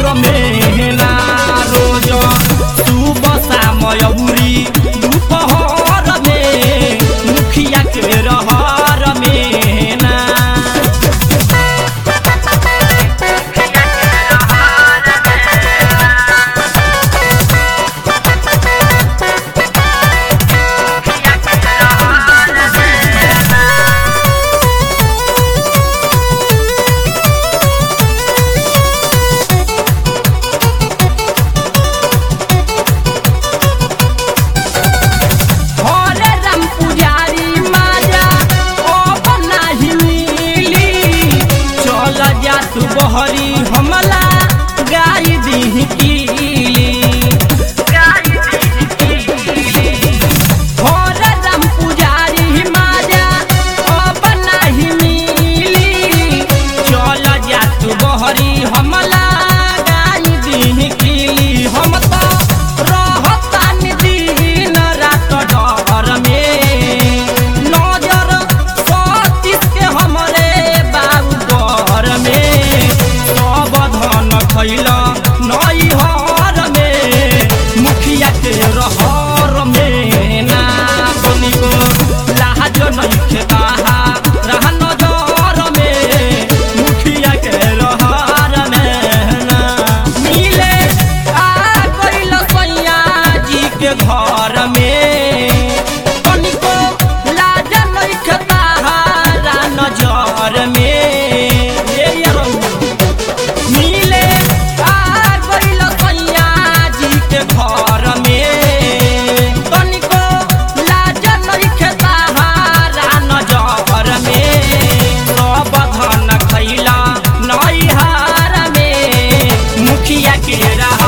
घर में ना रोज सुबह शाम अउरी दोपहर में मुखिया के रहर में ना बहरी हमला गाई दी भोर राम पुजारी माजा अब नहीं मिली चल जा तू बहरी हमला गाई दी हम तो रहतानी दिन रात डर में नजर सतीश के हमरे बाबू घर में खैला नई हर में मुखिया के रहर में ना बनी को लाज नहीं खेता रह नजर में मुखिया के रहर में ना मिले आ गइल सैया जी के घर में बनी को लाज नहीं खेता रह नजर में नई हार में मुखिया के रहा